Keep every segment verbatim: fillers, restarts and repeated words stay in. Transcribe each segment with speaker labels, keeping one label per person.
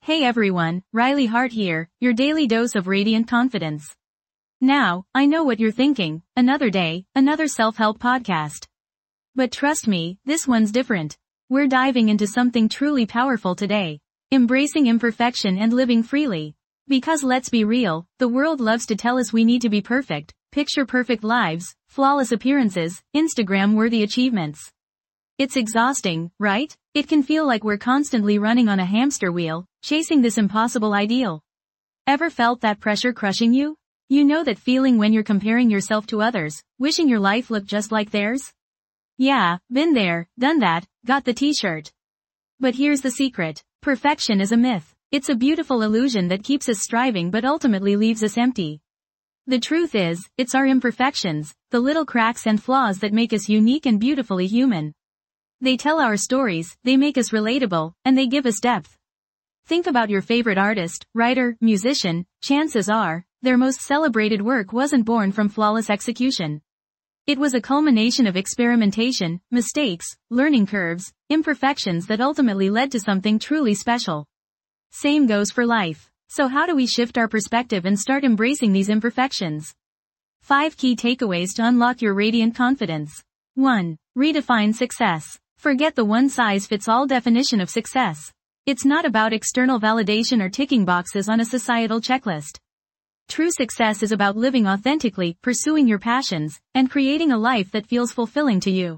Speaker 1: Hey everyone, Riley Hart here, your daily dose of radiant confidence. Now, I know what you're thinking, another day, another self-help podcast. But trust me, this one's different. We're diving into something truly powerful today. Embracing imperfection and living freely. Because let's be real, the world loves to tell us we need to be perfect, picture perfect lives, flawless appearances, Instagram-worthy achievements. It's exhausting, right? It can feel like we're constantly running on a hamster wheel, chasing this impossible ideal. Ever felt that pressure crushing you? You know that feeling when you're comparing yourself to others, wishing your life looked just like theirs? Yeah, been there, done that, got the t-shirt. But here's the secret. Perfection is a myth. It's a beautiful illusion that keeps us striving but ultimately leaves us empty. The truth is, it's our imperfections, the little cracks and flaws that make us unique and beautifully human. They tell our stories, they make us relatable, and they give us depth. Think about your favorite artist, writer, musician. Chances are, their most celebrated work wasn't born from flawless execution. It was a culmination of experimentation, mistakes, learning curves, imperfections that ultimately led to something truly special. Same goes for life. So how do we shift our perspective and start embracing these imperfections? Five key takeaways to unlock your radiant confidence. one. Redefine success. Forget the one-size-fits-all definition of success. It's not about external validation or ticking boxes on a societal checklist. True success is about living authentically, pursuing your passions, and creating a life that feels fulfilling to you.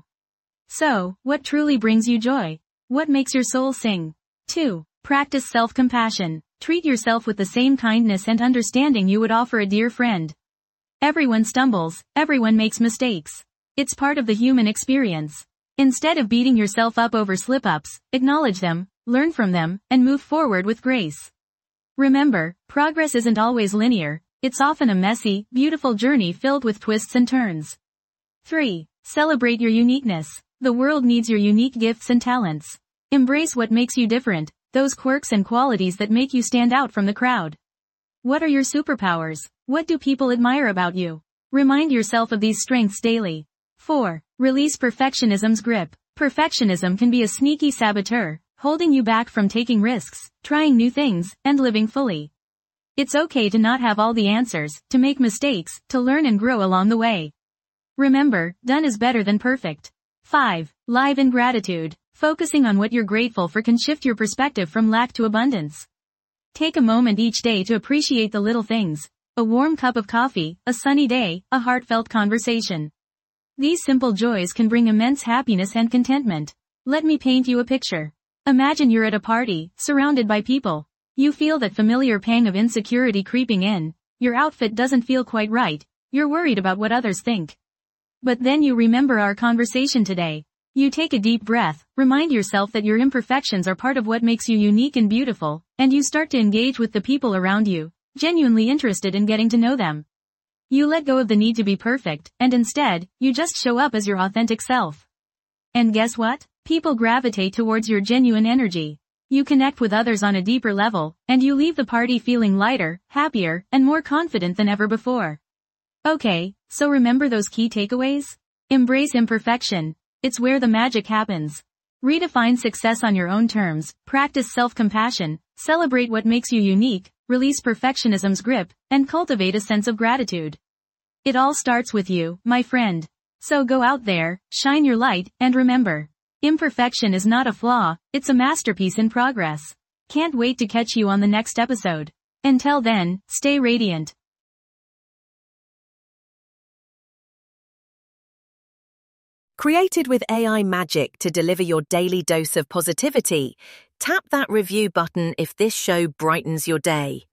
Speaker 1: So, what truly brings you joy? What makes your soul sing? two. Practice self-compassion. Treat yourself with the same kindness and understanding you would offer a dear friend. Everyone stumbles, everyone makes mistakes. It's part of the human experience. Instead of beating yourself up over slip-ups, acknowledge them, learn from them, and move forward with grace. Remember, progress isn't always linear. It's often a messy, beautiful journey filled with twists and turns. three. Celebrate your uniqueness. The world needs your unique gifts and talents. Embrace what makes you different, those quirks and qualities that make you stand out from the crowd. What are your superpowers? What do people admire about you? Remind yourself of these strengths daily. four. Release perfectionism's grip. Perfectionism can be a sneaky saboteur, holding you back from taking risks, trying new things, and living fully. It's okay to not have all the answers, to make mistakes, to learn and grow along the way. Remember, done is better than perfect. five. Live in gratitude. Focusing on what you're grateful for can shift your perspective from lack to abundance. Take a moment each day to appreciate the little things. A warm cup of coffee, a sunny day, a heartfelt conversation. These simple joys can bring immense happiness and contentment. Let me paint you a picture. Imagine you're at a party, surrounded by people. You feel that familiar pang of insecurity creeping in. Your outfit doesn't feel quite right. You're worried about what others think. But then you remember our conversation today. You take a deep breath, remind yourself that your imperfections are part of what makes you unique and beautiful, and you start to engage with the people around you, genuinely interested in getting to know them. You let go of the need to be perfect, and instead, you just show up as your authentic self. And guess what? People gravitate towards your genuine energy. You connect with others on a deeper level, and you leave the party feeling lighter, happier, and more confident than ever before. Okay, so remember those key takeaways? Embrace imperfection. It's where the magic happens. Redefine success on your own terms, practice self-compassion, celebrate what makes you unique, release perfectionism's grip, and cultivate a sense of gratitude. It all starts with you, my friend. So go out there, shine your light, and remember, imperfection is not a flaw, it's a masterpiece in progress. Can't wait to catch you on the next episode. Until then, stay radiant.
Speaker 2: Created with A I magic to deliver your daily dose of positivity, tap that review button if this show brightens your day.